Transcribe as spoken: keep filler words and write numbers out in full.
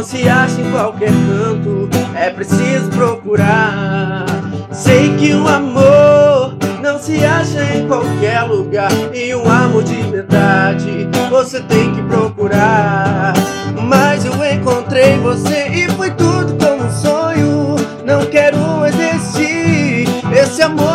não se acha em qualquer canto, é preciso procurar. Sei que um amor não se acha em qualquer lugar, e um amor de verdade você tem que procurar. Mas eu encontrei você e foi tudo como um sonho. Não quero mais desistir, esse amor